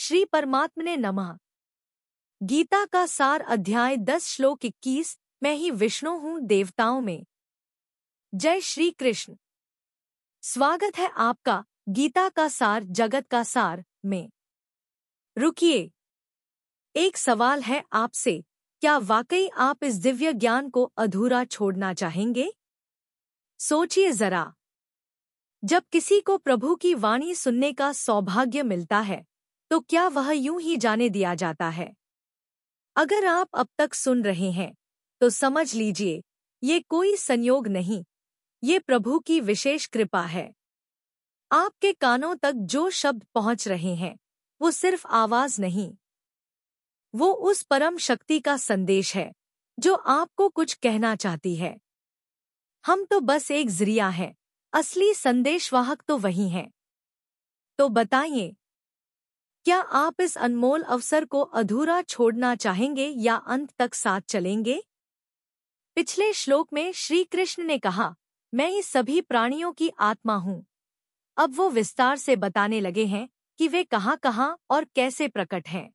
श्री परमात्मने नमः। गीता का सार अध्याय 10 श्लोक 21। मैं ही विष्णु हूँ देवताओं में। जय श्री कृष्ण। स्वागत है आपका गीता का सार जगत का सार में। रुकिए, एक सवाल है आपसे, क्या वाकई आप इस दिव्य ज्ञान को अधूरा छोड़ना चाहेंगे? सोचिए जरा। जब किसी को प्रभु की वाणी सुनने का सौभाग्य मिलता है तो क्या वह यूं ही जाने दिया जाता है? अगर आप अब तक सुन रहे हैं तो समझ लीजिए, ये कोई संयोग नहीं, ये प्रभु की विशेष कृपा है। आपके कानों तक जो शब्द पहुंच रहे हैं वो सिर्फ आवाज नहीं, वो उस परम शक्ति का संदेश है जो आपको कुछ कहना चाहती है। हम तो बस एक जरिया हैं, असली संदेशवाहक तो वही हैं। तो बताइए, क्या आप इस अनमोल अवसर को अधूरा छोड़ना चाहेंगे या अंत तक साथ चलेंगे? पिछले श्लोक में श्री कृष्ण ने कहा, मैं ही सभी प्राणियों की आत्मा हूँ। अब वो विस्तार से बताने लगे हैं कि वे कहाँ-कहाँ और कैसे प्रकट हैं।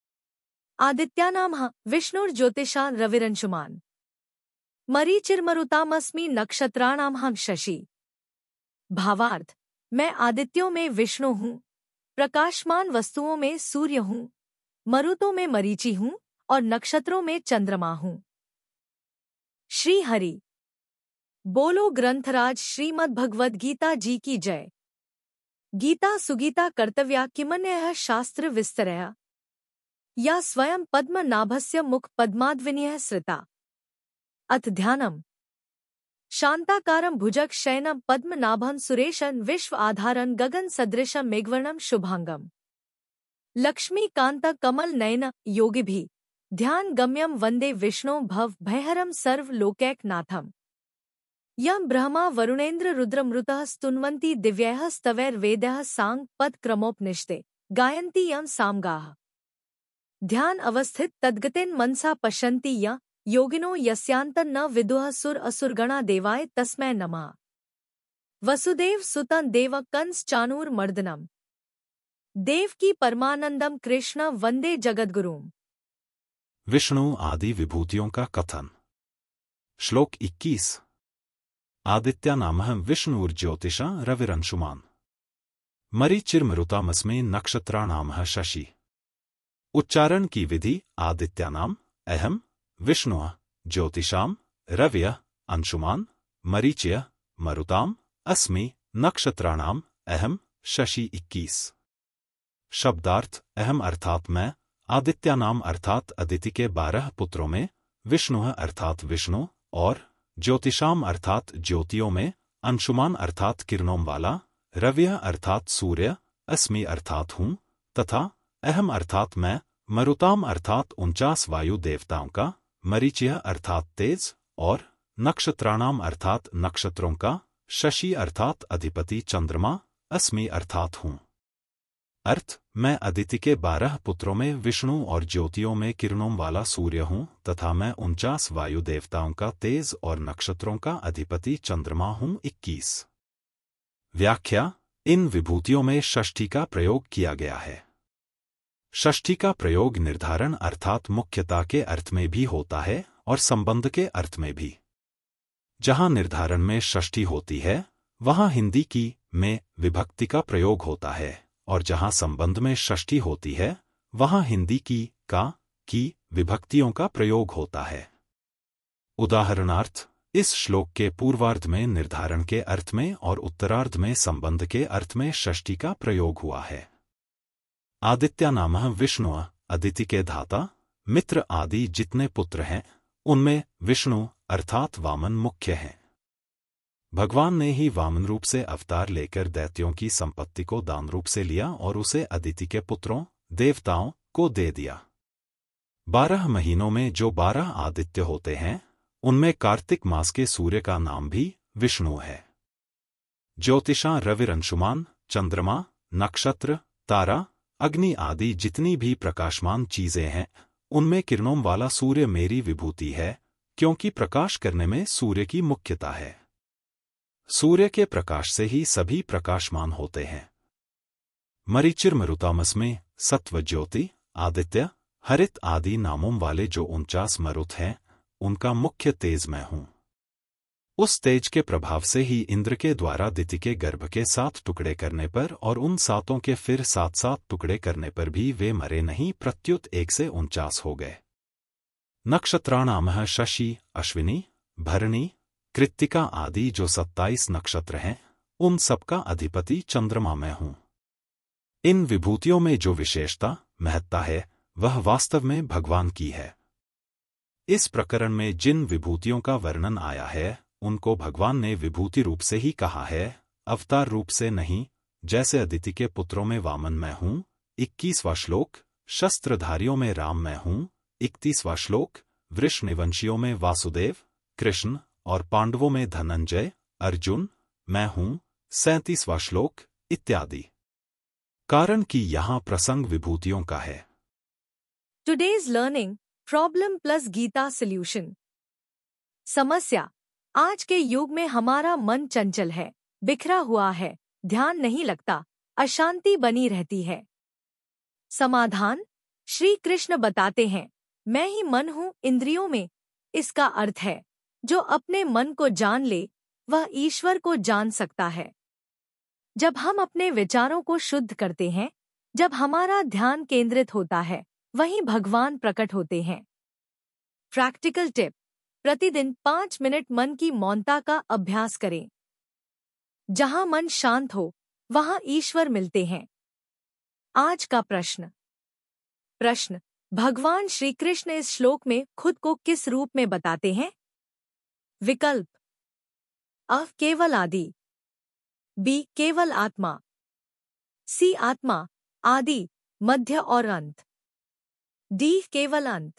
आदित्यानामः विष्णुर्ज्योतिषा रविरंशुमान् मरीचिर्मरुतामस्मि नक्षत्राणामहं शशि। भावार्थ, मैं आदित्यों में विष्णु हूँ, प्रकाशमान वस्तुओं में सूर्य हूँ, मरुतों में मरीचि हूँ और नक्षत्रों में चंद्रमा हूँ। श्री हरि बोलो। ग्रंथराज श्रीमद् भगवद गीता जी की जय। गीता सुगीता कर्तव्या किमन्यः शास्त्र विस्तरया या स्वयं पद्मनाभस्य मुख पद्माद्विनीयः श्रिता। अथ ध्यानम्। शांताकारं भुजग शयनं पद्मनाभं सुरेशं विश्व आधारं गगन सदृशं मेघवर्णं शुभांगम लक्ष्मीकांत कमल नयन योगिभिः ध्यान गम्यं वंदे विष्णु भव भयहरं सर्व लोकैकनाथम्। यं ब्रह्मा वरुणेन्द्र रुद्रमृतः स्तुन्वन्ति दिव्यैः स्तवैर्वेदैः सांग पद क्रमोपनिषदे गायन्ति यं सामगाः। ध्यान अवस्थित तद्गतेन मनसा पश्यन्ति यं योगिनो यस्यान्तं न विदुः सुर असुरगणा देवाय तस्मै नमः। वसुदेव सुतं देव कंस चाणूरमर्दनम् देवकी परमानंदम कृष्ण वंदे जगद्गुरुम्। विष्णु आदि विभूतियों का कथन। श्लोक 21। आदित्यानामः विष्णुर्ज्योतिषा रविरंशुमान् मरीचिर्मरुतामस्मै नक्षत्राणामः शशि। उच्चारण की विधि। आदित्यानाम अहम विष्णुः ज्योतिषाम रव्यः अंशुमान् मरीचय मरुताम अस्मि नक्षत्राणाम अहम शशि। 21। शब्दार्थ। अहम अर्थात मैं, आदित्यानाम अर्थात अदिति के 12 पुत्रों में, विष्णुः अर्थात विष्णु और ज्योतिषाम अर्थात ज्योतियों में, अंशुमान अर्थात किरणों वाला, रव्यः अर्थात सूर्य, अस्मि अर्थात हूँ तथा अहम अर्थात मैं, मरुताम अर्थात 49 वायु देवताओं का, मरीचय अर्थात तेज और नक्षत्राणाम अर्थात नक्षत्रों का, शशि अर्थात अधिपति चंद्रमा, अस्मि अर्थात हूँ। अर्थ। मैं अदिति के 12 पुत्रों में विष्णु और ज्योतियों में किरणों वाला सूर्य हूँ तथा मैं 49 वायु देवताओं का तेज और नक्षत्रों का अधिपति चंद्रमा हूँ। 21। व्याख्या। इन विभूतियों में षष्ठी का प्रयोग किया गया है। षष्ठी का प्रयोग निर्धारण अर्थात मुख्यता के अर्थ में भी होता है और संबंध के अर्थ में भी। जहाँ निर्धारण में षष्ठी होती है वहाँ हिंदी की में विभक्ति का प्रयोग होता है और जहाँ संबंध में षष्ठी होती है वहाँ हिंदी की का की विभक्तियों का प्रयोग होता है। उदाहरणार्थ, इस श्लोक के पूर्वार्ध में निर्धारण के अर्थ में और उत्तरार्ध में संबंध के अर्थ में षष्ठी का प्रयोग हुआ है। आदित्यानामः विष्णुः अदिति के धाता, मित्र आदि जितने पुत्र हैं उनमें विष्णु अर्थात वामन मुख्य हैं। भगवान ने ही वामन रूप से अवतार लेकर दैत्यों की संपत्ति को दान रूप से लिया और उसे अदिति के पुत्रों देवताओं को दे दिया। 12 महीनों में जो 12 आदित्य होते हैं उनमें कार्तिक मास के सूर्य का नाम भी विष्णु है। ज्योतिषां रविरंशुमान् चंद्रमा, नक्षत्र, तारा, अग्नि आदि जितनी भी प्रकाशमान चीजें हैं उनमें किरणों वाला सूर्य मेरी विभूति है, क्योंकि प्रकाश करने में सूर्य की मुख्यता है। सूर्य के प्रकाश से ही सभी प्रकाशमान होते हैं। मरीचिर्मरुतामस्मै सत्व, ज्योति, आदित्य, हरित आदि नामों वाले जो 49 मरुत हैं, उनका मुख्य तेज मैं हूँ। उस तेज के प्रभाव से ही इंद्र के द्वारा दिति के गर्भ के 7 टुकड़े करने पर और उन 7 के फिर 7 टुकड़े करने पर भी वे मरे नहीं, प्रत्युत 1 से 49 हो गए। नक्षत्राणामः शशि, अश्विनी, भरणी, कृत्तिका आदि जो 27 नक्षत्र हैं, उन सबका अधिपति चंद्रमा मैं हूँ। इन विभूतियों में जो विशेषता, महत्ता है, वह वास्तव में भगवान की है। इस प्रकरण में जिन विभूतियों का वर्णन आया है, उनको भगवान ने विभूति रूप से ही कहा है, अवतार रूप से नहीं, जैसे अदिति के पुत्रों में वामन मैं हूँ। 21वां श्लोक, शस्त्रधारियों में राम मैं हूँ। 31वां श्लोक, वृषनिवंशियों में वासुदेव, कृष्ण और पांडवों में धनंजय, अर्जुन मैं हूँ। 37वां श्लोक इत्यादि। कारण कि यहाँ प्रसंग विभूतियों का है। Today's learning problem plus Gita solution. समस्या: आज के युग में हमारा मन चंचल है, बिखरा हुआ है, ध्यान नहीं लगता, अशांति बनी रहती है। समाधान: श्री कृष्ण बताते हैं, मैं ही मन हूँ इंद्रियों में। इसका अर्थ है, जो अपने मन को जान ले, वह ईश्वर को जान सकता है। जब हम अपने विचारों को शुद्ध करते हैं, जब हमारा ध्यान केंद्रित होता है, वहीं भगवान प्रकट होते हैं। प्रैक्टिकल टिप: प्रतिदिन 5 मिनट मन की मौनता का अभ्यास करें। जहां मन शांत हो, वहां ईश्वर मिलते हैं। आज का प्रश्न: भगवान श्री कृष्ण इस श्लोक में खुद को किस रूप में बताते हैं? विकल्प: अ केवल आदि, बी केवल आत्मा, सी आत्मा, आदि, मध्य और अंत, डी केवल अंत।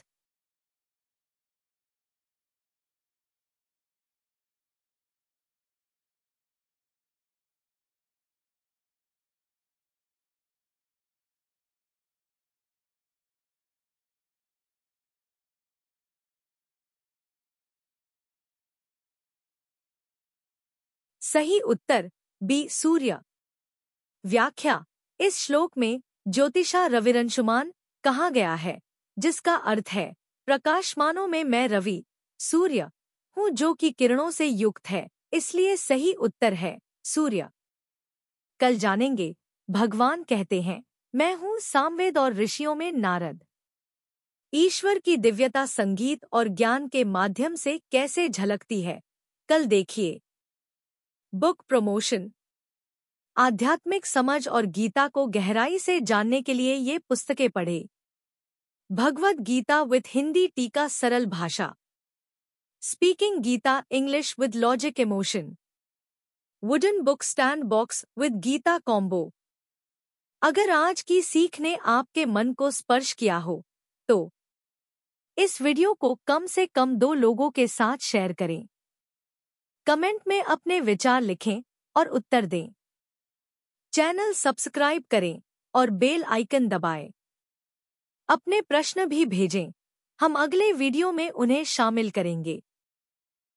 सही उत्तर बी सूर्य। व्याख्या: इस श्लोक में ज्योतिषा रविरंशुमान कहा गया है, जिसका अर्थ है प्रकाशमानों में मैं रवि, सूर्य हूँ जो कि किरणों से युक्त है, इसलिए सही उत्तर है सूर्य। कल जानेंगे, भगवान कहते हैं, मैं हूँ सामवेद और ऋषियों में नारद। ईश्वर की दिव्यता संगीत और ज्ञान के माध्यम से कैसे झलकती है, कल देखिए। बुक प्रमोशन: आध्यात्मिक समझ और गीता को गहराई से जानने के लिए ये पुस्तकें पढ़ें। भगवद गीता विथ हिंदी टीका सरल भाषा, speaking Gita English with logic emotion, wooden book stand box with Gita combo. अगर आज की सीख ने आपके मन को स्पर्श किया हो, तो इस वीडियो को कम से कम 2 लोगों के साथ शेयर करें। कमेंट में अपने विचार लिखें और उत्तर दें। चैनल सब्सक्राइब करें और बेल आइकन दबाएं। अपने प्रश्न भी भेजें, हम अगले वीडियो में उन्हें शामिल करेंगे।